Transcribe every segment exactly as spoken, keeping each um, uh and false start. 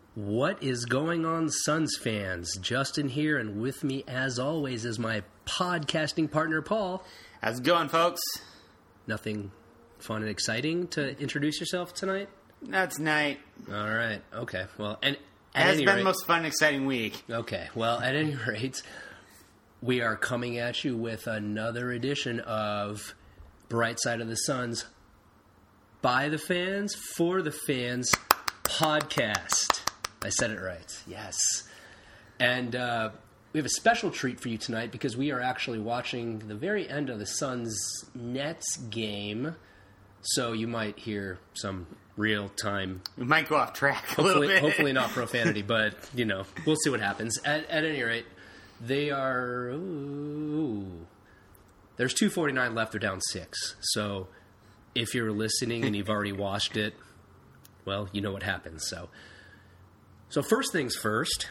What is going on, Suns fans? Justin here, and with me, as always, is my podcasting partner, Paul. How's it going, folks? Nothing fun and exciting to introduce yourself tonight? That's night. All right. Okay. Well, and It at has any been rate, the most fun and exciting week. Okay. Well, at any rate, we are coming at you with another edition of Bright Side of the Suns, by the fans, for the fans podcast. I said it right. Yes. And uh, we have a special treat for you tonight because we are actually watching the very end of the Suns-Nets game. So you might hear some real-time... We might go off track a hopefully, little bit. Hopefully not profanity, but, you know, we'll see what happens. At, at any rate, they are... Ooh, there's two forty-nine left. They're down six. So if you're listening and you've already watched it, well, you know what happens. So... So first things first,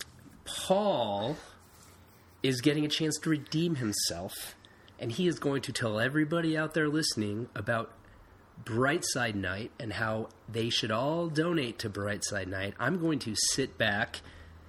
Paul is getting a chance to redeem himself, and he is going to tell everybody out there listening about Brightside Night and how they should all donate to Brightside Night. I'm going to sit back,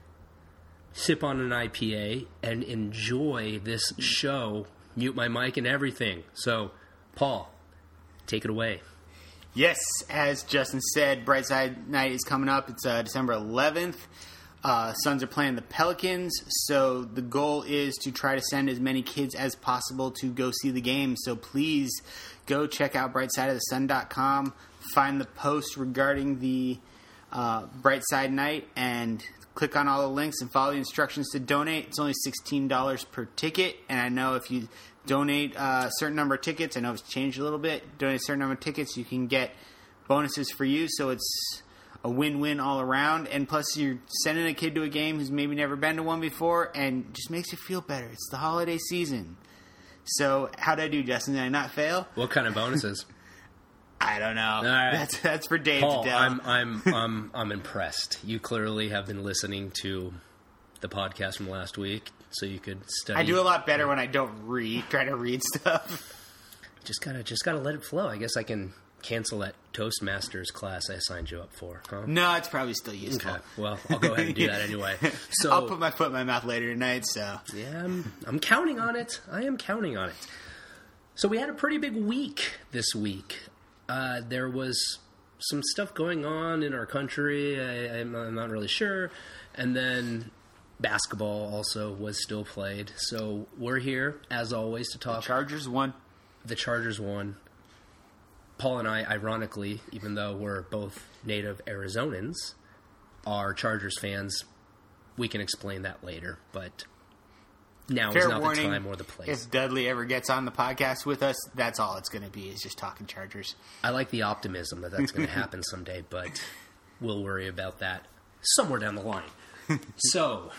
sip on an I P A, and enjoy this show, mute my mic and everything. So, Paul, take it away. Yes, as Justin said, Brightside Night is coming up. It's uh, December eleventh. Uh, Suns are playing the Pelicans, so the goal is to try to send as many kids as possible to go see the game. So please go check out bright side of the sun dot com, find the post regarding the uh, Brightside Night, and click on all the links and follow the instructions to donate. It's only sixteen dollars per ticket, and I know if you donate a certain number of tickets, I know it's changed a little bit, donate a certain number of tickets, you can get bonuses for you, so it's a win-win all around, and plus you're sending a kid to a game who's maybe never been to one before, and just makes you feel better. It's the holiday season. So, how'd I do, Justin? Did I not fail? What kind of bonuses? I don't know. All right. That's that's for Dave Paul, to tell. I'm I'm I'm I'm impressed. You clearly have been listening to the podcast from last week, so you could study. I do a lot better when I don't read, try to read stuff. Just gotta just gotta let it flow. I guess I can cancel that Toastmasters class I signed you up for. Huh? No, it's probably still useful. Okay. Well, I'll go ahead and do that anyway. So I'll put my foot in my mouth later tonight. So yeah, I'm, I'm counting on it. I am counting on it. So we had a pretty big week this week. Uh, there was some stuff going on in our country. I, I'm, I'm not really sure. And then basketball also was still played. So we're here, as always, to talk. The Chargers won. The Chargers won. Paul and I, ironically, even though we're both native Arizonans, are Chargers fans. We can explain that later, but now Fair is not warning, the time or the place. If Dudley ever gets on the podcast with us, that's all it's going to be, is just talking Chargers. I like the optimism that that's going to happen someday, but we'll worry about that somewhere down the line. So,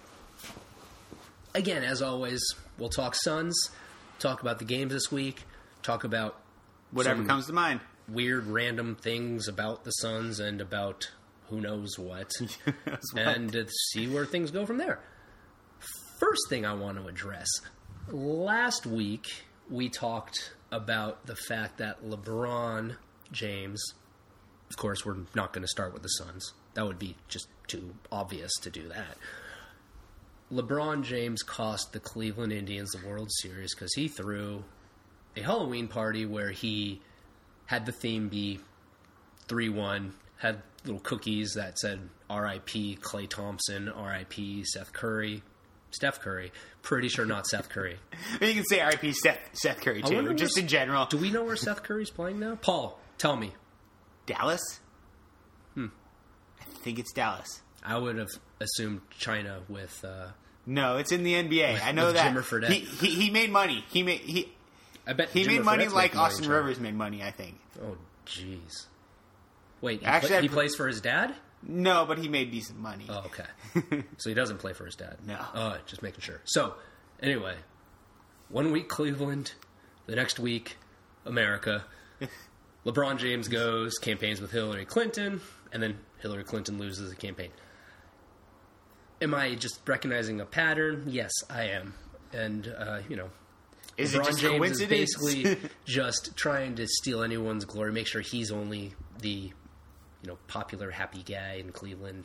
again, as always, we'll talk Suns, talk about the games this week, talk about Whatever comes to mind. Weird, random things about the Suns and about who knows what, what? and uh, see where things go from there. First thing I want to address. Last week, we talked about the fact that LeBron James, of course, we're not going to start with the Suns. That would be just too obvious to do that. LeBron James cost the Cleveland Indians the World Series because he threw a Halloween party where he had the theme be three one, had little cookies that said R I P Klay Thompson, R I P Seth Curry, Steph Curry. Pretty sure not Seth Curry. You can say R I P Seth, Seth Curry, too, just where, in general. Do we know where Seth Curry's playing now? Paul, tell me. Dallas? Hmm. I think it's Dallas. I would have assumed China with... Uh, no, it's in the N B A. with, I know with that. Jimmer Fredette. He, he, he made money. He made... He, I bet he Jimmer made money Fredette's like making money Austin in China. Rivers made money, I think. Oh, jeez. Wait, he, Actually, play, he I'd- plays for his dad? No, but he made decent money. Oh, okay. So he doesn't play for his dad? No. Oh, just making sure. So, anyway, one week Cleveland, the next week America. LeBron James goes, campaigns with Hillary Clinton, and then Hillary Clinton loses the campaign. Am I just recognizing a pattern? Yes, I am. And, uh, you know, Is LeBron it just James coincidence? is basically just trying to steal anyone's glory, make sure he's only the, you know, popular, happy guy in Cleveland.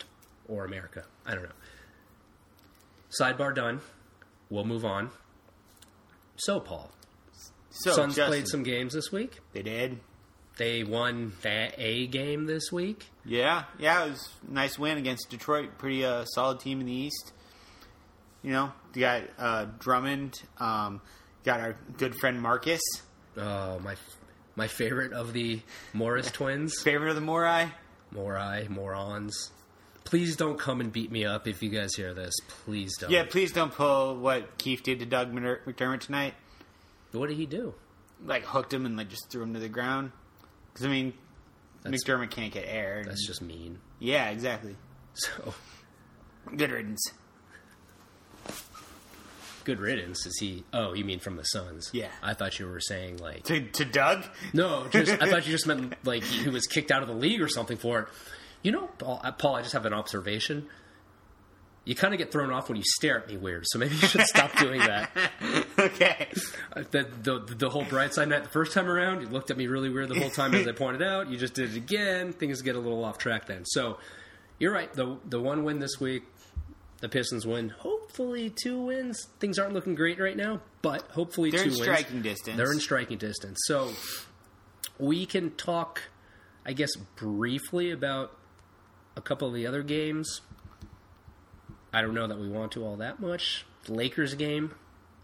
or America. I don't know. Sidebar done. We'll move on. So, Paul, So, Suns Justin, played some games this week. They did. They won that a game this week. Yeah, yeah, it was a nice win against Detroit. Pretty uh, solid team in the East. You know, you got uh, Drummond, um, got our good friend Marcus. Oh, my my favorite of the Morris twins. Favorite of the Morai. Morai, morons. Please don't come and beat me up if you guys hear this. Please don't. Yeah, please don't pull what Keefe did to Doug McDermott tonight. What did he do? Like, hooked him and like just threw him to the ground. Because, I mean, That's- McDermott can't get air. That's just mean. Yeah, exactly. So, Good riddance. good riddance. Is he... Oh, you mean from the Suns? Yeah. I thought you were saying, like... To, to Doug? No, just I thought you just meant, like, he was kicked out of the league or something for it. You know, Paul, I- Paul, I just have an observation. You kind of get thrown off when you stare at me weird, so maybe you should stop doing that. Okay. The, the the whole bright side night the first time around, you looked at me really weird the whole time as I pointed out. You just did it again. Things get a little off track then. So, you're right. The the one win this week, the Pistons win. Hopefully two wins. Things aren't looking great right now, but hopefully They're two in wins. striking distance. They're in striking distance. So, we can talk, I guess, briefly about a couple of the other games. I don't know that we want to all that much. The Lakers game.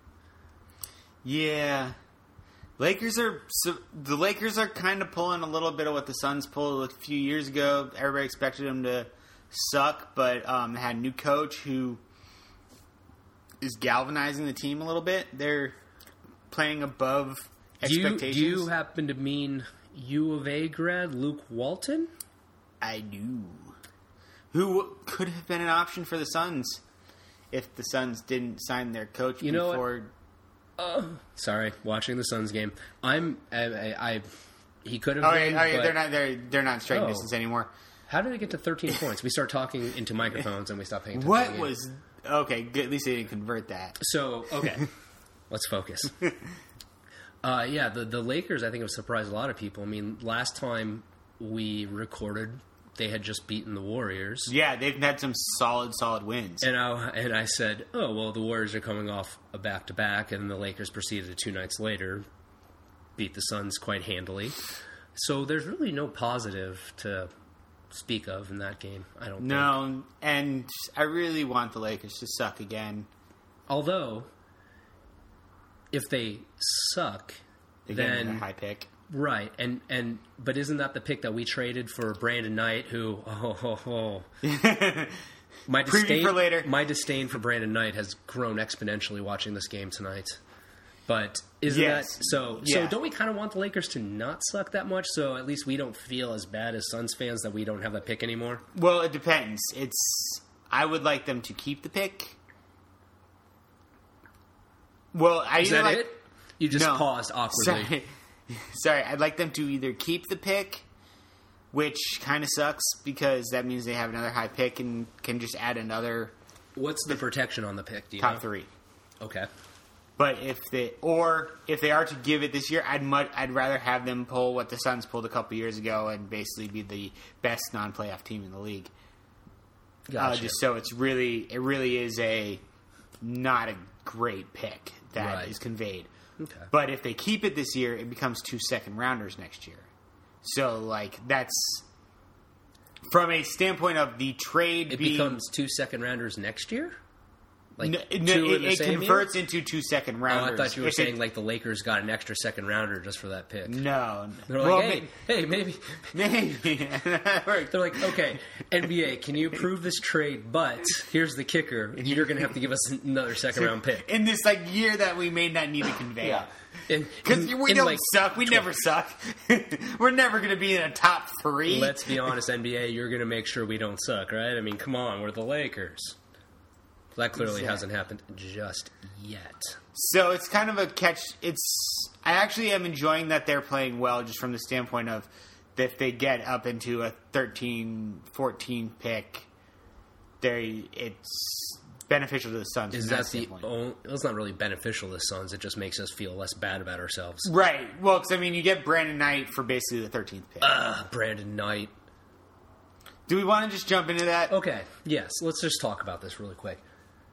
Yeah. Lakers are... So, the Lakers are kind of pulling a little bit of what the Suns pulled a few years ago. Everybody expected them to suck, but um, they had a new coach who is galvanizing the team a little bit. They're playing above Do you, expectations. do you happen to mean U of A grad Luke Walton? I do. Who could have been an option for the Suns if the Suns didn't sign their coach You know what? before... Uh, sorry, watching the Suns game. I'm. I. I, I he could have. Oh, been, yeah, oh, yeah, but they're not. They're they're not in striking Oh. distance anymore. How did it get to thirteen points? We start talking into microphones and we stop paying attention. What to the game. was okay? Good, at least they didn't convert that. So okay, let's focus. Uh, yeah, the the Lakers I think have surprised a lot of people. I mean, last time we recorded, they had just beaten the Warriors. Yeah, they've had some solid, solid wins. And I, and I said, oh, well, the Warriors are coming off a back-to-back, and the Lakers proceeded two nights later, beat the Suns quite handily. So there's really no positive to speak of in that game, I don't think. No, and I really want the Lakers to suck again. Although, if they suck, They get then... another high pick. Right, and, and but isn't that the pick that we traded for Brandon Knight, who, oh, oh, oh. My Preview disdain, for later. My disdain for Brandon Knight has grown exponentially watching this game tonight. But isn't Yes. that so? Yeah. So don't we kind of want the Lakers to not suck that much? So at least we don't feel as bad as Suns fans that we don't have that pick anymore. Well, it depends. It's I would like them to keep the pick. Well, I Is either that like, it? You just No. paused awkwardly. Sorry. Sorry, I'd like them to either keep the pick, which kind of sucks because that means they have another high pick and can just add another What's the protection on the pick? Do you top know? three. Okay. But if they or if they are to give it this year, I'd much, I'd rather have them pull what the Suns pulled a couple years ago and basically be the best non-playoff team in the league. Gotcha. Uh, just so it's really it really is a not a great pick that is Right. conveyed. Okay. But if they keep it this year, it becomes two second rounders next year. So like that's from a standpoint of the trade It being becomes two second rounders next year? Like no, two no, in it, the it same converts into two second year? Oh, rounders. I thought you were If it- saying like the Lakers got an extra second rounder just for that pick. no. They're like, Well, hey, hey, maybe. maybe, maybe. They're like, okay, N B A, can you approve this trade? But here's the kicker: you're going to have to give us another second round pick. in this like year that we may not need to convey. In- Because in- we in, don't like, suck. We never suck. We're never going to be in a top three. Let's be honest, N B A, you're going to make sure we don't suck, right? I mean, come on, we're the Lakers. That clearly Exactly. hasn't happened just yet. So it's kind of a catch. It's I actually am enjoying that they're playing well, just from the standpoint of that if they get up into a thirteen, fourteen pick, they it's beneficial to the Suns. Is from that the standpoint. only... It's not really beneficial to the Suns. It just makes us feel less bad about ourselves. Right. Well, because I mean, you get Brandon Knight for basically the thirteenth pick. Ah, Brandon Knight. Do we want to just jump into that? Okay, yes. Let's just talk about this really quick.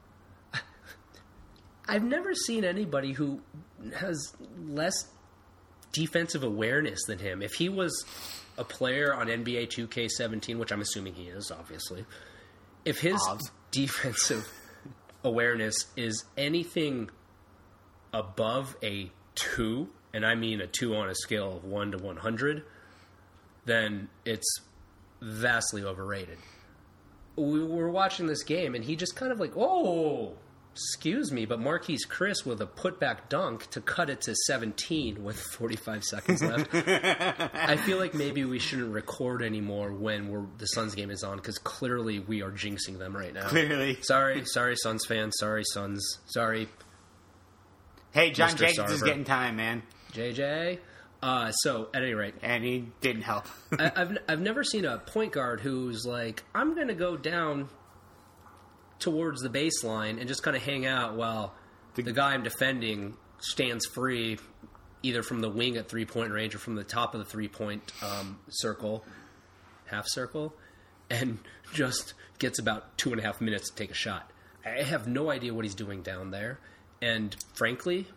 I've never seen anybody who has less defensive awareness than him. If he was a player on N B A two K seventeen, which I'm assuming he is, obviously, if his Obs. defensive awareness is anything above a two, and I mean a two on a scale of one to one hundred, then it's vastly overrated. We were watching this game, and he just kind of like, oh... excuse me, but Marquise Chris with a putback dunk to cut it to seventeen with forty-five seconds left. I feel like maybe we shouldn't record anymore when we're, the Suns game is on, because clearly we are jinxing them right now. Clearly. Sorry, sorry, Suns fans. Sorry, Suns. Sorry. Hey, John Mister Jenkins is Sarver. getting time, man. J J. Uh, so, at any rate. And he didn't help. I, I've, I've never seen a point guard who's like, I'm going to go down towards the baseline and just kind of hang out while the, the guy I'm defending stands free, either from the wing at three-point range or from the top of the three-point um, circle, half circle, and just gets about two and a half minutes to take a shot. I have no idea what he's doing down there, and frankly,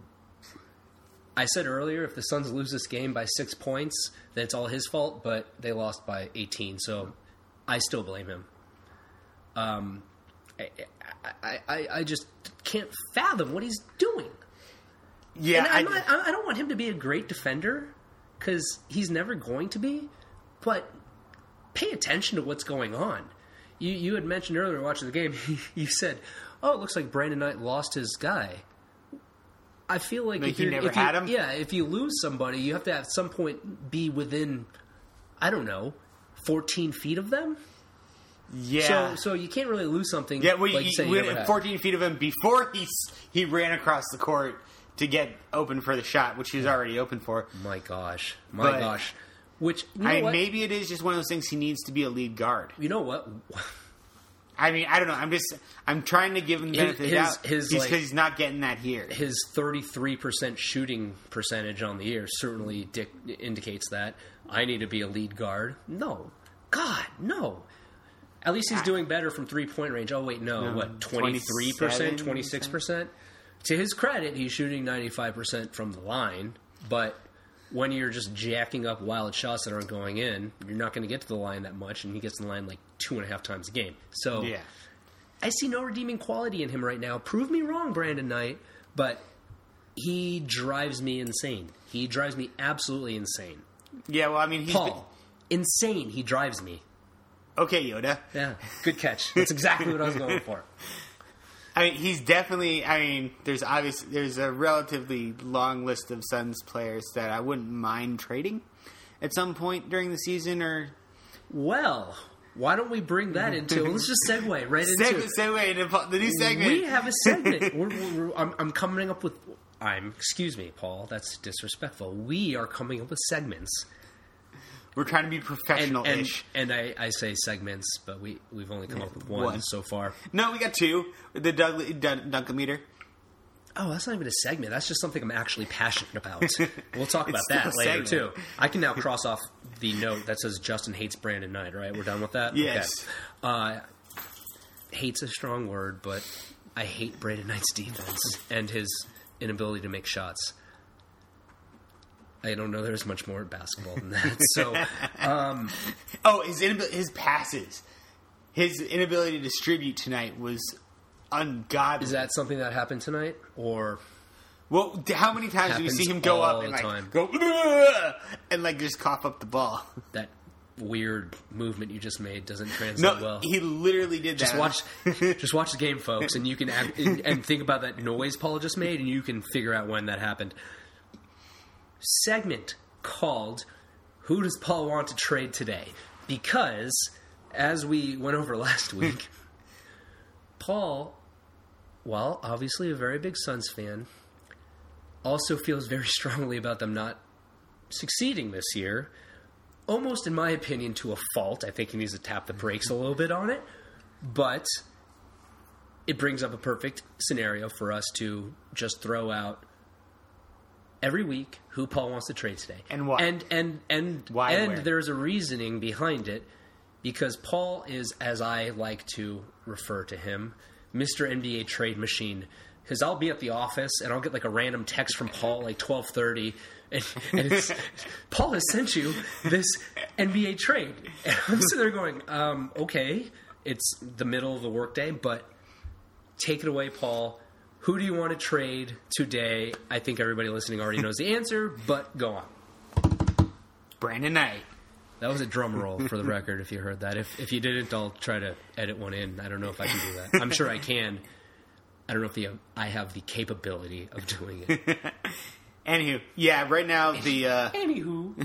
I said earlier, if the Suns lose this game by six points, then it's all his fault, but they lost by eighteen, so I still blame him. Um... I, I, I just can't fathom what he's doing. Yeah, and I'm I, not, I don't want him to be a great defender, because he's never going to be, but pay attention to what's going on. You you had mentioned earlier watching the game, you said, oh, it looks like Brandon Knight lost his guy. I feel like, like if you you never if had you, him? Yeah, if you lose somebody, you have to at some point be within, I don't know, fourteen feet of them? yeah. So, so you can't really lose something. Yeah, well, like you, say you we never had had. fourteen feet of him before he s- he ran across the court to get open for the shot, which he was already open for. My gosh, my But- gosh. Which you know I mean, what? maybe it is just one of those things. He needs to be a lead guard. You know what? I mean, I don't know. I'm just I'm trying to give him the benefit of the His- doubt. his, He's, like- 'cause he's not getting that here. His thirty-three percent shooting percentage on the year certainly dic- indicates that. I need to be a lead guard. No, God, no. At least he's doing better from three-point range. Oh wait, no, No, what? Twenty-three percent, twenty-seven twenty-six percent. To his credit, he's shooting ninety-five percent from the line, but when you're just jacking up wild shots that aren't going in, you're not going to get to the line that much, and he gets to the line like two and a half times a game. So Yeah. I see no redeeming quality in him right now. Prove me wrong, Brandon Knight, but he drives me insane. He drives me absolutely insane. Yeah, well, I mean, he's Paul, insane. He drives me. been, okay, Yoda. Yeah, good catch. That's exactly what I was going for. I mean, he's definitely. I mean, there's obviously there's a relatively long list of Suns players that I wouldn't mind trading at some point during the season. Or Well, why don't we bring that into? Let's just segue right into segue, segue into the new segment. We have a segment. We're, we're, we're, I'm, I'm coming up with. I'm. Excuse me, Paul. That's disrespectful. We are coming up with segments. We're trying to be And, and, professional-ish. and I, I say segments, but we, we've only come up with one, One. so far. No, we got two. The Doug, Dun- Dunkometer. Oh, that's not even a segment. That's just something I'm actually passionate about. We'll talk about It's that still a later, segment. too. I can now cross off the note that says Justin hates Brandon Knight, right? We're done with that? Yes. Okay. Uh, hate's a strong word, but I hate Brandon Knight's defense and his inability to make shots. I don't know there's much more at basketball than that. So, um, Oh, his inabil- his passes, his inability to distribute tonight was ungodly. is that something that happened tonight? Or Well, d- how many times do we Happens see him go all up and the like time. go "Ugh," and like just cough up the ball? that weird movement you just made doesn't translate No, well? he literally did Just that. watch, just watch the game, folks, and you can act, and, and think about that noise Paul just made, and you can figure out when that happened. Segment called "Who Does Paul Want to Trade Today?" Because, as we went over last week, Paul, while obviously a very big Suns fan, also feels very strongly about them not succeeding this year. Almost, in my opinion, to a fault. I think he needs to tap the brakes a little bit on it. But it brings up a perfect scenario for us to just throw out every week who Paul wants to trade today. And why. And and and Why, and where. there's a reasoning behind it. because Paul is, as I like to refer to him, Mister N B A trade machine. Because I'll be at the office and I'll get like a random text from Paul like twelve thirty, and, and it's Paul has sent you this N B A trade. And I'm sitting there going, um, okay, it's the middle of the workday, but take it away, Paul. Who do you want to trade today? I think everybody listening already knows the answer, but go on. Brandon Knight. That was a drum roll for the record, if you heard that. If if you didn't, I'll try to edit one in. I don't know if I can do that. I'm sure I can. I don't know if the, I have the capability of doing it. Anywho, yeah, right now the... Uh, Anywho.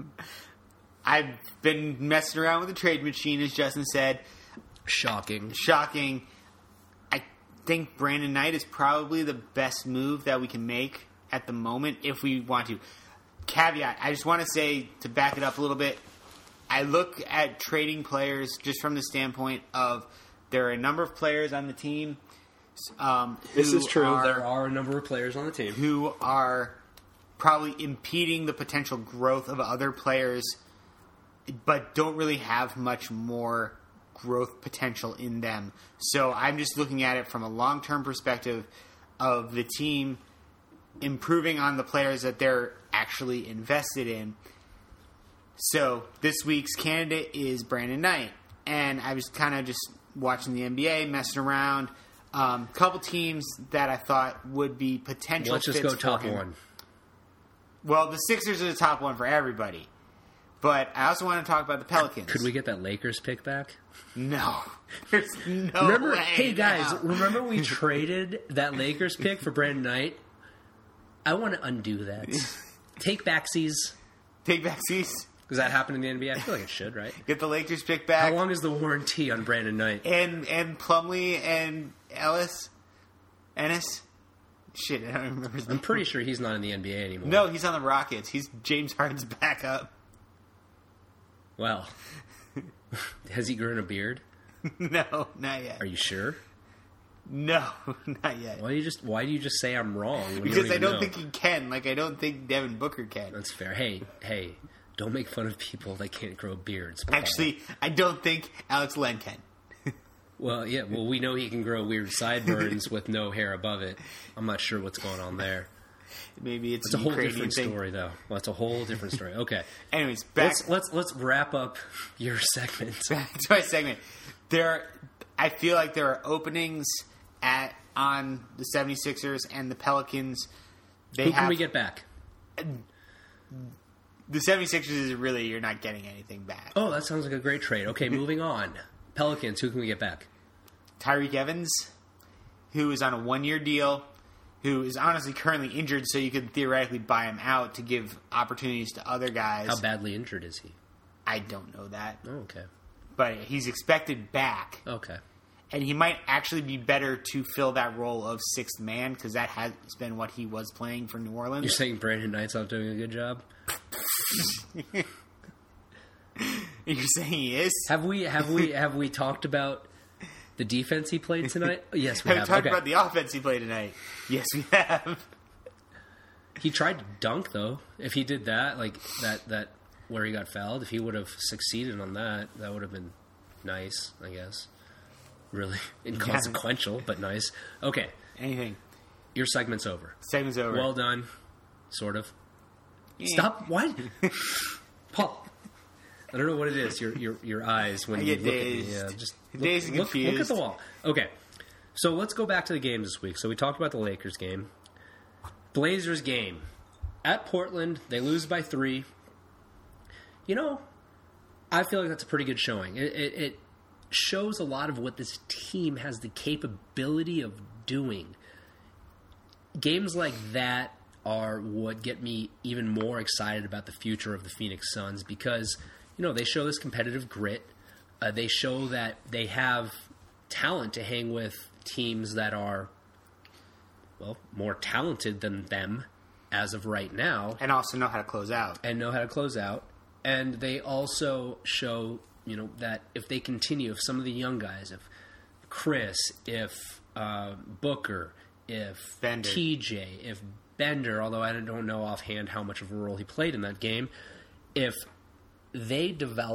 I've been messing around with the trade machine, as Justin said. Shocking. Shocking. I think Brandon Knight is probably the best move that we can make at the moment if we want to. Caveat, I just want to say, to back it up a little bit, I look at trading players just from the standpoint of there are a number of players on the team. Um, this is true. Are, there are a number of players on the team who are probably impeding the potential growth of other players, but don't really have much more growth potential in them. So I'm just looking at it from a long-term perspective of the team improving on the players that they're actually invested in. So this week's candidate is Brandon Knight. And I was kind of just watching the N B A, messing around. A um, couple teams that I thought would be potential Let's fits just go top for him. one. Well, the Sixers are the top one for everybody. But I also want to talk about the Pelicans. Could we get that Lakers pick back? No. There's no remember, way. Hey, guys, now. remember we traded that Lakers pick for Brandon Knight? I want to undo that. Take backsies. Take backsies. Does that happen in the N B A? I feel like it should, right? Get the Lakers pick back. How long is the warranty on Brandon Knight? And and Plumlee and Ellis? Ennis? Shit, I don't remember his name. I'm pretty sure he's not in the N B A anymore. No, he's on the Rockets. He's James Harden's backup. Well, has he grown a beard? No, not yet. Are you sure? No, not yet. Why do you just Why do you just say I'm wrong? When Because you don't I even don't know? think he can. Like, I don't think Devin Booker can. That's fair. Hey, hey, don't make fun of people that can't grow beards. Paul. Actually, I don't think Alex Len can. Well, yeah, well, we know he can grow weird sideburns with no hair above it. I'm not sure what's going on there. Maybe it's, It's a a whole Ukrainian different thing. story, though. Well, it's a whole different story. Okay. Anyways, back, Let's, let's let's wrap up your segment. back to my segment. There, are, I feel like there are openings at on the 76ers and the Pelicans. They Who can have, we get back? The 76ers is really, you're not getting anything back. Oh, that sounds like a great trade. Okay, moving on. Pelicans, who can we get back? Tyreek Evans, who is on a one-year deal, who is honestly currently injured, so you could theoretically buy him out to give opportunities to other guys. How badly injured is he? I don't know that. Oh, okay. But he's expected back. Okay. And he might actually be better to fill that role of sixth man, because that has been what he was playing for New Orleans. You're saying Brandon Knight's not doing a good job? You're saying he is? Have we have we have we talked about the defense he played tonight? Yes, we Have have. we talked Okay. about the offense he played tonight? Yes, we have. He tried to dunk though. If he did that, like that that where he got fouled, if he would have succeeded on that, that would have been nice, I guess. Really inconsequential, but nice. Okay, Anything. your segment's over. Segment's over. Well done, sort of. Yeah. Stop. What, Paul? I don't know what it is. Your your your eyes when I you get look dazed. at me. Yeah, just look, Dazed and look, look at confused. the wall. Okay, so let's go back to the games this week. So we talked about the Lakers game, Blazers game at Portland. They lose by three. You know, I feel like that's a pretty good showing. It, it, it shows a lot of what this team has the capability of doing. Games like that are what get me even more excited about the future of the Phoenix Suns because, you know, they show this competitive grit. Uh, they show that they have talent to hang with teams that are, well, more talented than them as of right now. And also know how to close out. And know how to close out. And they also show, you know, that if they continue, if some of the young guys, if Chris, if uh, Booker, if Bender. T J, if Bender, although I don't know offhand how much of a role he played in that game, if they develop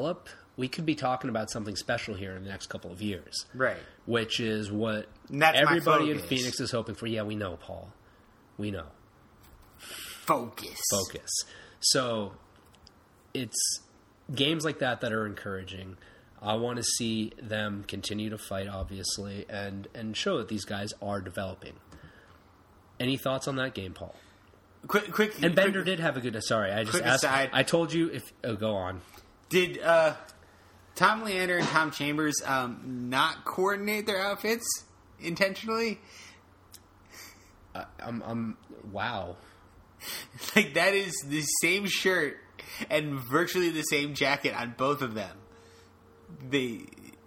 we could be talking about something special here in the next couple of years. Right. Which is what That's everybody in Phoenix is hoping for. Yeah, we know, Paul. We know. Focus. Focus. So it's games like that that are encouraging. I want to see them continue to fight, obviously, and, and show that these guys are developing. Any thoughts on that game, Paul? Quick, quick. And Bender quick, did have a good. Sorry, I just quick asked. aside. I told you if. Oh, go on. Did uh, Tom Leander and Tom Chambers um, not coordinate their outfits intentionally? Uh, I'm. I'm. Wow. Like, that is the same shirt and virtually the same jacket on both of them. They.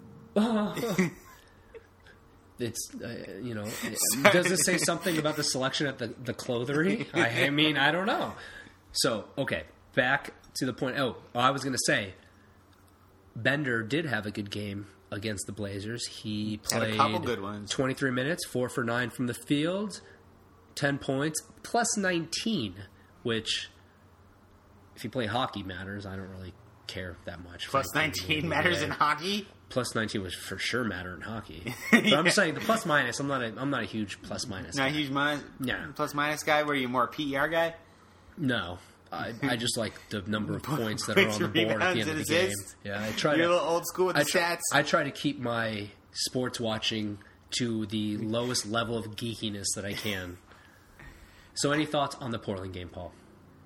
It's, uh, you know, it, does it say something about the selection at the, the clothery? I, I mean, I don't know. So, okay, back to the point. Oh, I was going to say, Bender did have a good game against the Blazers. He played Had a couple good ones. twenty-three minutes, four for nine from the field, ten points, plus nineteen, which, if you play hockey, matters. I don't really care that much. Plus nineteen matters in hockey? Plus nineteen would for sure matter in hockey. But yeah. I'm just saying the plus minus. I'm not a I'm not a huge plus minus. Not guy. a huge minus. Yeah. Plus minus guy. Were you more a P E R guy? No, I, I just like the number of points that are on the board at the end of the game. Yeah, I try. You're to, a little old school with I the try, stats. I try to keep my sports watching to the lowest level of geekiness that I can. So, any thoughts on the Portland game, Paul?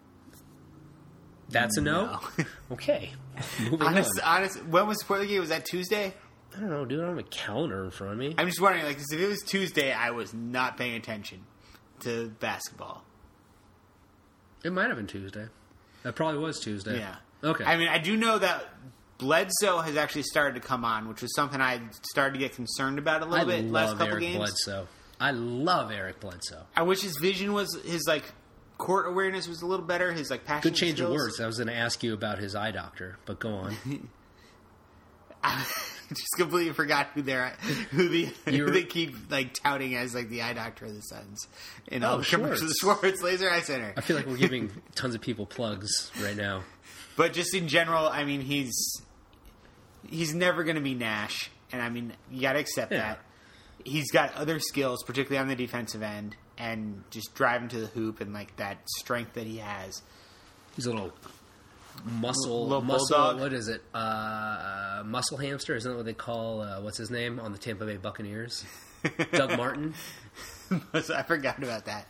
That's a no. no. Okay. Moving honest, on. honest. When was the Portland game? Was that Tuesday? I don't know, dude. I don't have a calendar in front of me. I'm just wondering, like, 'cause if it was Tuesday, I was not paying attention to basketball. It might have been Tuesday. That probably was Tuesday. Yeah. Okay. I mean, I do know that Bledsoe has actually started to come on, which was something I started to get concerned about a little I bit love last couple Eric games. Bledsoe. I love Eric Bledsoe. I wish his vision was his like court awareness was a little better. His like passion. Good change skills. of words. I was going to ask you about his eye doctor, but go on. I just completely forgot who they're who the who You're- they keep like touting as like the eye doctor of the Suns in all Oh, the commercials. Schwartz Laser Eye Center. I feel like we're giving tons of people plugs right now. But just in general, I mean, he's he's never going to be Nash, and I mean, you got to accept Yeah. that. He's got other skills, particularly on the defensive end, and just driving to the hoop and like that strength that he has. He's a little muscle, Little muscle. bulldog? What is it? Uh, muscle hamster? Isn't that what they call? Uh, what's his name on the Tampa Bay Buccaneers? Doug Martin. So I forgot about that.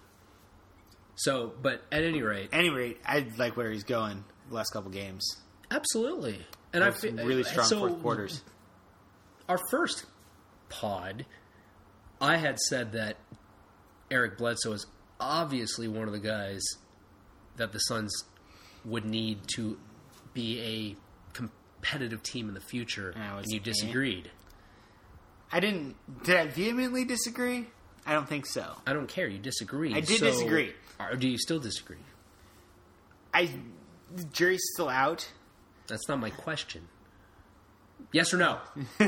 So, but at any rate, Anyway, I like where he's going the last couple games. absolutely. And I Have feel some really strong so fourth quarters. Our first pod, I had said that Eric Bledsoe is obviously one of the guys that the Suns would need to be a competitive team in the future, And I was and you eh. disagreed. I didn't. Did I vehemently disagree? I don't think so. I don't care. You disagree. I did So- disagree. Or do you still disagree? I the jury's still out. That's not my question. Yes or no?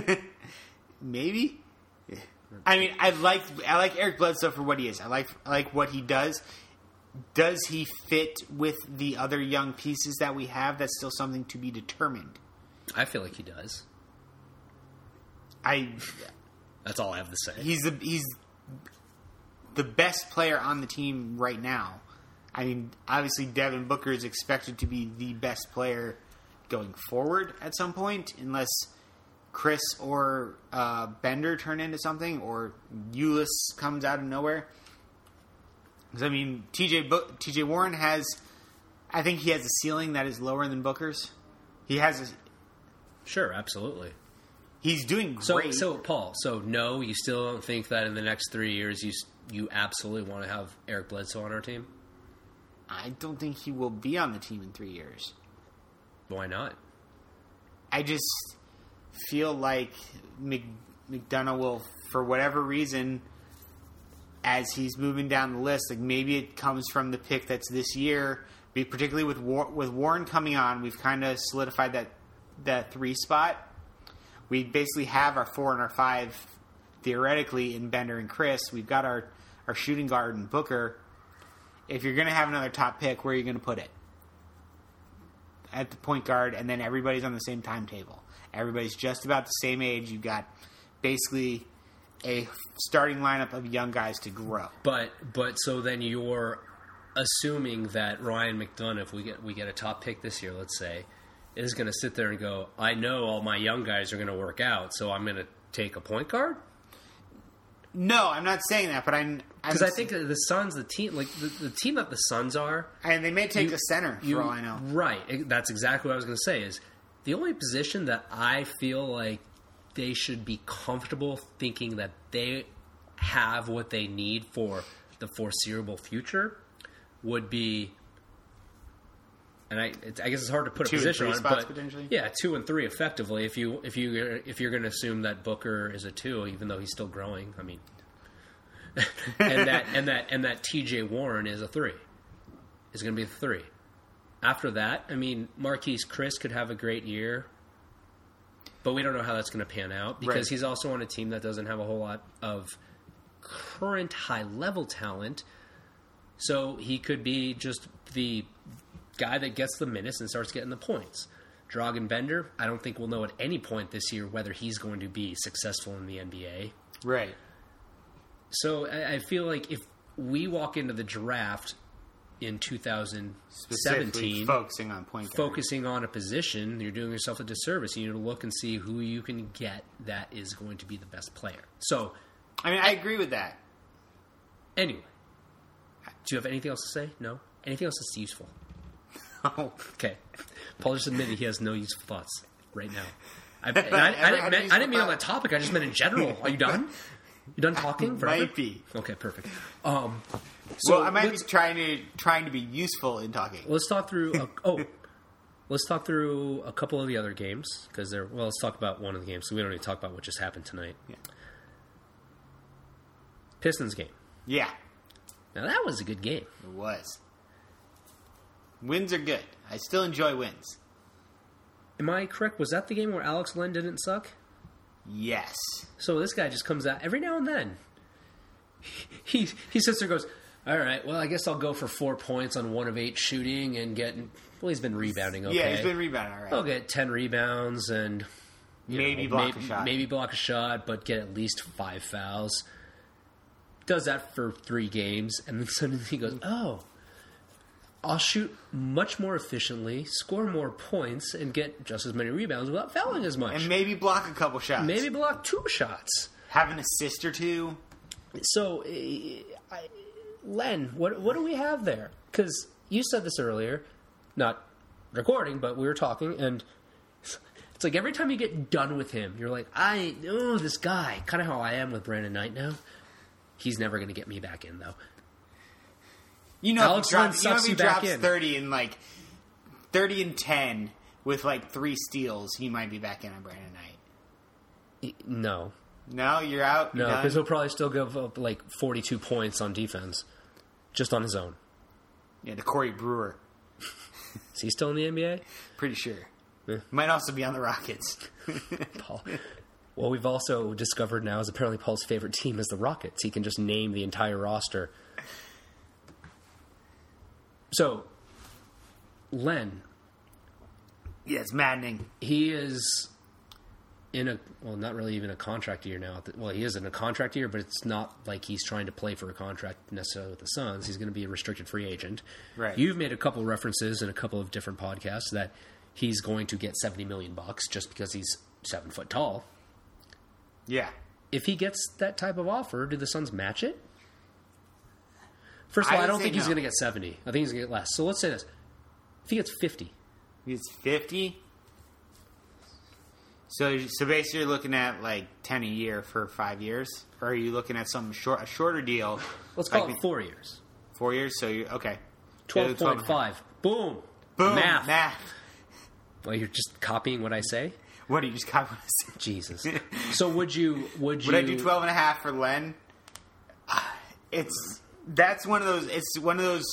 Maybe. I mean, I like I like Eric Bledsoe for what he is. I like I like what he does. Does he fit with the other young pieces that we have? That's still something to be determined. I feel like he does. I That's all I have to say. he's the he's the best player on the team right now. I mean, obviously Devin Booker is expected to be the best player going forward at some point, unless Chris or uh, Bender turn into something, or Ulyss comes out of nowhere. Because I mean, T J Bo- T J Warren has, I think he has a ceiling that is lower than Booker's. He has, a, Sure, absolutely. he's doing So, great. so Paul, so no, you still don't think that in the next three years you you absolutely want to have Eric Bledsoe on our team? I don't think he will be on the team in three years. Why not? I just feel like Mc, McDonough will, for whatever reason, as he's moving down the list, like maybe it comes from the pick that's this year. Be particularly with War, with Warren coming on, we've kind of solidified that that three spot. We basically have our four and our five theoretically in Bender and Chris. We've got our our shooting guard and Booker. If you're going to have another top pick, where are you going to put it? at the point guard, and then everybody's on the same timetable. Everybody's just about the same age. You've got basically a starting lineup of young guys to grow. But but so then you're assuming that Ryan McDonough, if we get we get a top pick this year, let's say, is going to sit there and go, I know all my young guys are going to work out, so I'm going to take a point guard? No, I'm not saying that, but I'm... Because I think the Suns, the team, like the, the team that the Suns are... And they may take you, a center, for you, all I know. Right. That's exactly what I was going to say, is the only position that I feel like they should be comfortable thinking that they have what they need for the foreseeable future would be... And I, it's, I guess it's hard to put two a position on it, spots, but potentially? Yeah, two and three effectively. If you if you if you're going to assume that Booker is a two, even though he's still growing, I mean, and that and that and that T J Warren is a three, is going to be a three. After that, I mean, Marquise Chris could have a great year, but we don't know how that's going to pan out because Right. he's also on a team that doesn't have a whole lot of current high level talent. So he could be just the guy that gets the minutes and starts getting the points. Dragan Bender, I don't think we'll know at any point this year whether he's going to be successful in the N B A. Right. So I, I feel like if we walk into the draft in two thousand seventeen, focusing on point guard. focusing on a position, you're doing yourself a disservice. You need to look and see who you can get that is going to be the best player. So, I mean, I agree with that. Anyway, do you have anything else to say? No? Anything else that's useful? Oh. Okay. Paul just admitted he has no useful thoughts right now. I, I, I, I, didn't, mean, I didn't mean on that topic. I just meant in general. Are you done? You done talking? Forever? Might be. Okay, perfect. Um, so well, I might be let's, trying to trying to be useful in talking. let's talk through. A, oh, let's talk through a couple of the other games because they're. Well, let's talk about one of the games. So we don't need to talk about what just happened tonight. Yeah. Pistons game. Yeah, Now that was a good game. it was. Wins are good. I still enjoy wins. Am I correct? Was that the game where Alex Len didn't suck? Yes. So this guy just comes out every now and then. He he sits there and goes, all right, well, I guess I'll go for four points on one of eight shooting and get... Well, he's been rebounding okay. Yeah, he's been rebounding all right. I'll get ten rebounds and... Maybe know, block maybe, a shot. Maybe block a shot, but get at least five fouls. Does that for three games, and then suddenly he goes, oh... I'll shoot much more efficiently, score more points, and get just as many rebounds without fouling as much. And maybe block a couple shots. Maybe block two shots. Have an assist or two. So, uh, I, Len, what what do we have there? Because you said this earlier, not recording, but we were talking, and it's like every time you get done with him, you're like, I, oh, this guy. Kind of how I am with Brandon Knight now. He's never going to get me back in, though. You know, Alex if he, drop, Len you know if sucks he you back drops in. thirty and like thirty and ten with like three steals, he might be back in on Brandon Knight. No. No, you're out. No, You're because done? he'll probably still give up like forty-two points on defense, just on his own. Yeah, to Corey Brewer. Is he still in the N B A? Pretty sure. Yeah. Might also be on the Rockets. Paul. Well, we've also discovered now is apparently Paul's favorite team is the Rockets. He can just name the entire roster. So, Len. Yeah, it's maddening. He is in a, well, not really even a contract year now. Well, he is in a contract year, but it's not like he's trying to play for a contract necessarily with the Suns. He's going to be a restricted free agent. Right. You've made a couple references in a couple of different podcasts that he's going to get seventy million bucks just because he's seven foot tall. Yeah. If he gets that type of offer, do the Suns match it? First of all, I I, would don't say think he's no. going to get seventy. I think he's going to get less. So let's say this. If he gets fifty. He's fifty. So, so basically, you're looking at like ten a year for five years, or are you looking at some short, a shorter deal? Let's call like it four years. Four years. So you okay? twelve point five. Boom. Boom. Math. Math. Well, you're just copying what I say? What do you just copy? Jesus. So would you... Would you... Would I do twelve and a half for Len? It's... That's one of those... It's one of those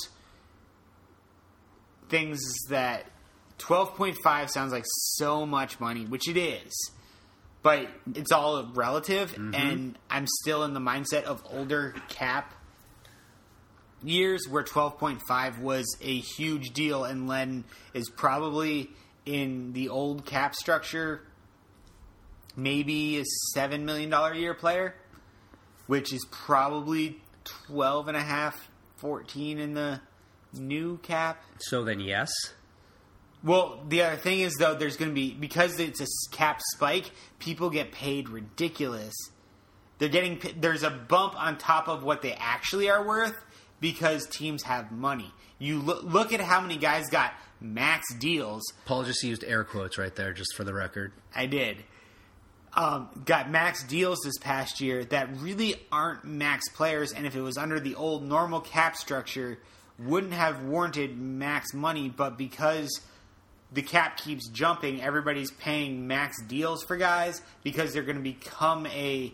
things that... twelve point five sounds like so much money, which it is. But it's all relative, Mm-hmm. and I'm still in the mindset of older cap years where twelve point five was a huge deal, and Len is probably in the old cap structure maybe a seven million dollars a year player, which is probably twelve and a half, fourteen in the new cap. So then yes. Well, the other thing is, though, there's going to be, because it's a cap spike, people get paid ridiculous. They're getting, there's a bump on top of what they actually are worth because teams have money. You look, look at how many guys got max deals. Paul just used air quotes right there, just for the record. I did. Um, got max deals this past year that really aren't max players, and if it was under the old normal cap structure, wouldn't have warranted max money, but because the cap keeps jumping, everybody's paying max deals for guys because they're going to become a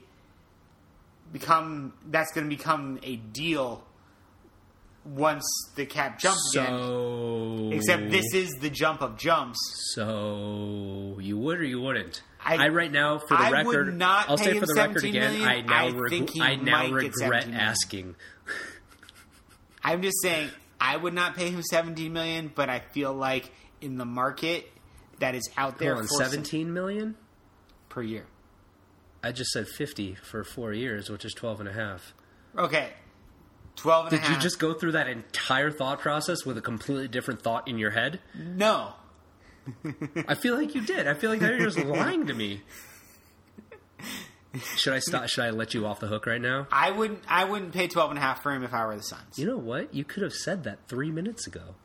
become that's going to become a deal once the cap jumps so, again. Except this is the jump of jumps. So you would or you wouldn't? I, I right now, for the I record, would not I'll pay say him for the record seventeen again, million. I now, I reg- think he I now might get regret seventeen million. asking. I'm just saying, I would not pay him seventeen million dollars, but I feel like in the market that is out there Hold on, for seventeen million per year. I just said fifty for four years, which is twelve and a half. Okay. twelve and Did a half. you just go through that entire thought process with a completely different thought in your head? No. I feel like you did. I feel like you're just lying to me. Should I stop? Should I let you off the hook right now? I wouldn't I wouldn't pay twelve and a half for him if I were the Suns. You know what? You could have said that three minutes ago.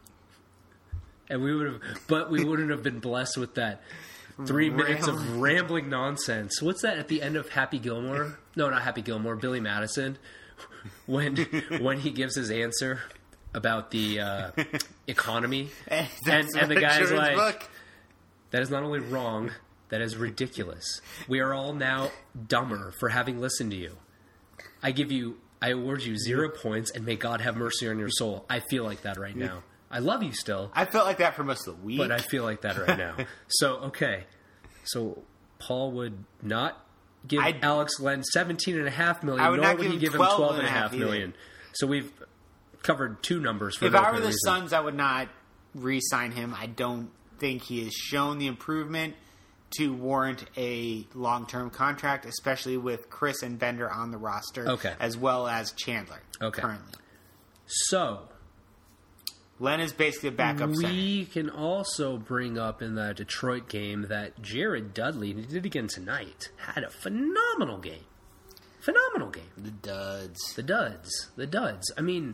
And we would have, but we wouldn't have been blessed with that three minutes of rambling nonsense. What's that at the end of Happy Gilmore? No, not Happy Gilmore. Billy Madison, when when he gives his answer about the uh, economy, and, and, and the guy's like, book. "That is not only wrong, that is ridiculous. We are all now dumber for having listened to you. I give you, I award you zero points, and may God have mercy on your soul." I feel like that right now. I love you still. I felt like that for most of the week. But I feel like that right now. So, okay. So, Paul would not give I'd, Alex Len seventeen and a half million, I would nor not would give he him give him twelve and a half million. So we've covered two numbers for If no I were the reason. Suns, I would not re-sign him. I don't think he has shown the improvement to warrant a long-term contract, especially with Chris and Bender on the roster, Okay. as well as Chandler Okay. currently. So, Len is basically a backup center. we can also bring up in the Detroit game that Jared Dudley, and he did again tonight, had a phenomenal game. Phenomenal game. The duds. The duds. The duds. I mean,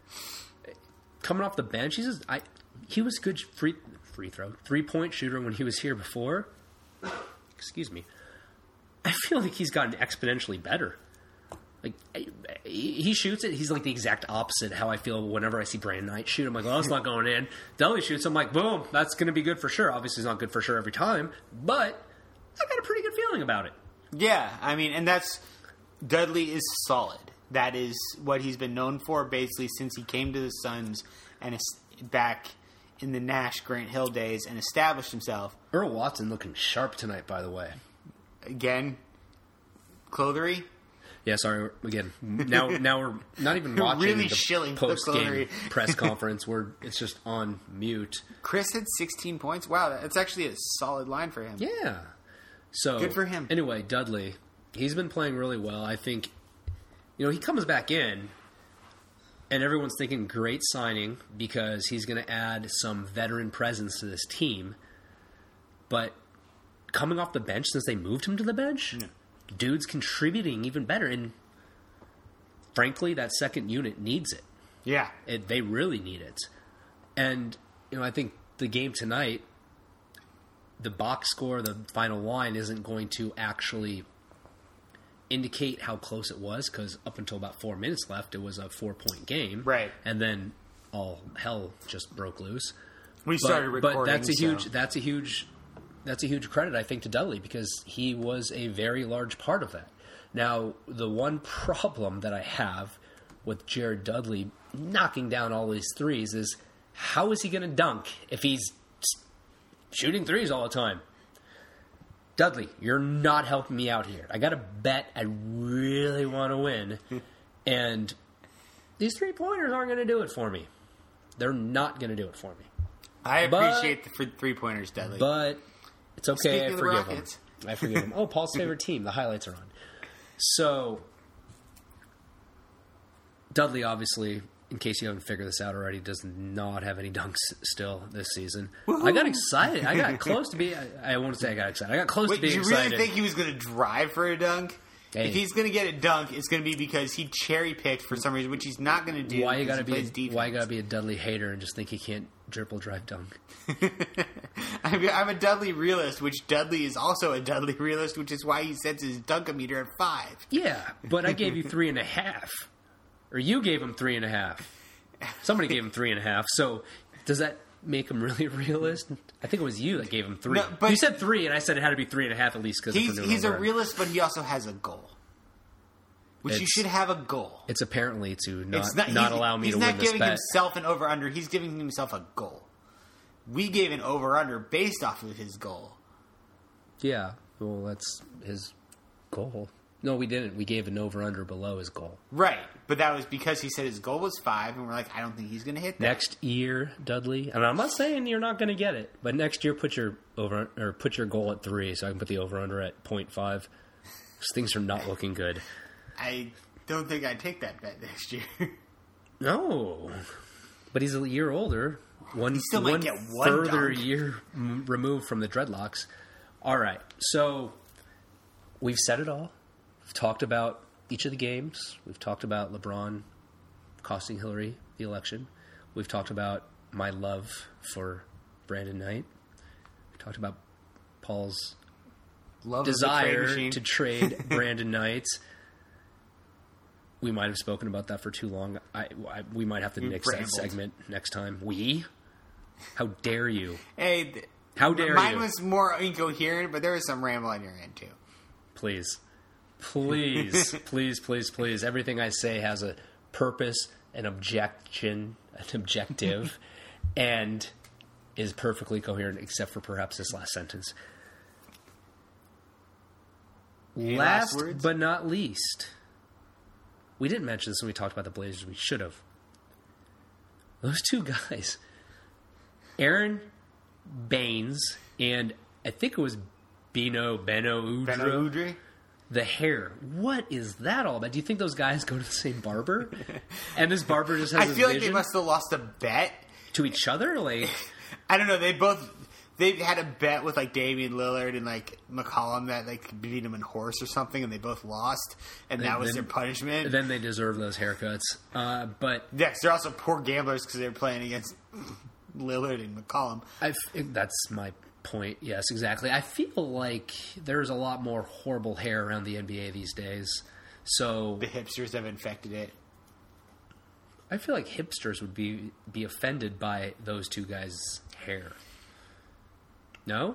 coming off the bench, he's just, I, he was a good free, free throw, three-point shooter when he was here before. Excuse me. I feel like he's gotten exponentially better. Like, he shoots it. He's like the exact opposite how I feel whenever I see Brandon Knight shoot. I'm like, well, that's not going in. Dudley shoots. I'm like, boom, that's going to be good for sure. Obviously, it's not good for sure every time, but I got a pretty good feeling about it. Yeah, I mean, and that's... Dudley is solid. That is what he's been known for basically since he came to the Suns and is back in the Nash Grant Hill days and established himself. Earl Watson looking sharp tonight, by the way. Again, Clothery. Yeah, sorry. Again, now now we're not even watching Really the shilling post game Clothery. press conference. We're it's just on mute. Chris had sixteen points. Wow, that's actually a solid line for him. Yeah. So Good for him. Anyway, Dudley, he's been playing really well. I think, you know, he comes back in, and everyone's thinking great signing because he's going to add some veteran presence to this team. But coming off the bench since they moved him to the bench, Yeah. dude's contributing even better. And frankly, that second unit needs it. Yeah. It, they really need it. And, you know, I think the game tonight, the box score, the final line isn't going to actually indicate how close it was because up until about four minutes left, it was a four-point game. Right. And then all hell just broke loose. We But, started recording. but that's a so- huge, that's a huge, that's a huge credit, I think, to Dudley because he was a very large part of that. Now, the one problem that I have with Jared Dudley knocking down all these threes is how is he going to dunk if he's shooting threes all the time? Dudley, you're not helping me out here. I got a bet I really want to win. And, these three pointers aren't going to do it for me. They're not going to do it for me. I appreciate but, the three pointers, Dudley. But it's okay. Speaking I forgive the them. I forgive them. Oh, Paul's favorite team. The highlights are on. So, Dudley, obviously, in case you haven't figured this out already, does not have any dunks still this season. Woo-hoo. I got excited. I got close to be. I, I won't say I got excited. I got close Wait, to being excited. excited. Did you really think he was going to drive for a dunk? Hey. If he's going to get a dunk, it's going to be because he cherry picked for some reason, which he's not going to do. Why you got to be? A, why you got to be a Dudley hater and just think he can't dribble, drive, dunk? I'm a Dudley realist, which Dudley is also a Dudley realist, which is why he sets his dunkometer at five. Yeah, but I gave you three and a half, or you gave him three and a half. Somebody gave him three and a half. So does that make him really a realist? I think it was you that gave him three. No, but you said three, and I said it had to be three and a half at least because he's he's a realist, but he also has a goal, which it's, you should have a goal. It's apparently to not not, not allow me to win this bet. He's not giving himself an over under. He's giving himself a goal. We gave an over under based off of his goal. Yeah, well, that's his goal. No, we didn't. We gave an over under below his goal. Right, but that was because he said his goal was five, and we're like, I don't think he's going to hit that. Next year, Dudley, and I'm not saying you're not going to get it, but next year put your over or put your goal at three, so I can put the over under at point five. Things are not looking good. I don't think I'd take that bet next year. No, but he's a year older. One, he still might one, get one further dunk. year m- removed from the dreadlocks. All right, so we've said it all. We've talked about each of the games. We've talked about LeBron costing Hillary the election. We've talked about my love for Brandon Knight. We talked about Paul's love desire trade to trade Brandon Knight. We might have spoken about that for too long. I, I we might have to you nix rambled. that segment next time. We? How dare you? Hey, th- how dare mine you? Mine was more incoherent, but there was some ramble on your end too. Please. Please, please, please, please. Everything I say has a purpose, an objection, an objective, and is perfectly coherent, except for perhaps this last sentence. Any last, last words? But not least, we didn't mention this when we talked about the Blazers. We should have. Those two guys, Aaron Baines and I think it was Bino Beno Udrih. Beno Udrih? The hair. What is that all about? Do you think those guys go to the same barber? And this barber just has I a feel like vision they must have lost a bet. to each other? Like, I don't know. They both they had a bet with like Damian Lillard and like McCollum that like beat him in horse or something, and they both lost, and that was then, their punishment. Then they deserve those haircuts. Uh, but yes, they're also poor gamblers because they're playing against Lillard and McCollum. I that's my point. Yes, exactly. I feel like there's a lot more horrible hair around the N B A these days. So the hipsters have infected it. I feel like hipsters would be be offended by those two guys' hair. No?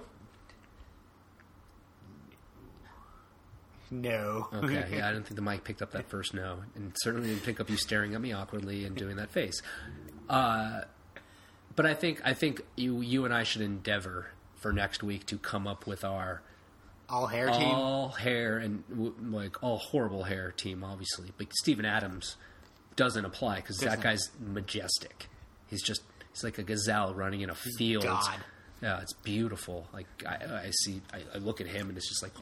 No. Okay, yeah, I didn't think the mic picked up that first no. And certainly didn't pick up you staring at me awkwardly and doing that face. Uh, but I think I think you you and I should endeavor for next week to come up with our all hair team, all hair and like all horrible hair team, obviously. But Steven Adams doesn't apply because that guy's majestic. He's just he's like a gazelle running in a field. God. Yeah, it's beautiful. Like I, I see, I, I look at him and it's just like.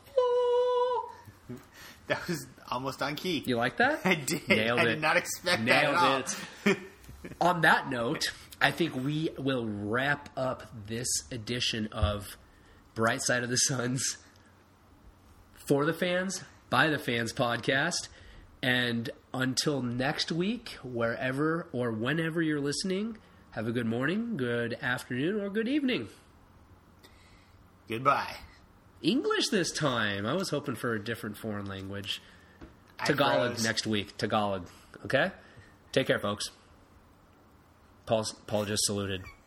That was almost on key. You like that? I did. Nailed I it. did not expect Nailed that at it. On that note, I think we will wrap up this edition of Bright Side of the Suns for the fans, by the fans podcast. And until next week, wherever or whenever you're listening, have a good morning, good afternoon, or good evening. Goodbye. English this time. I was hoping for a different foreign language. Tagalog next week. Tagalog. Okay? Take care, folks. Paul's, Paul just saluted.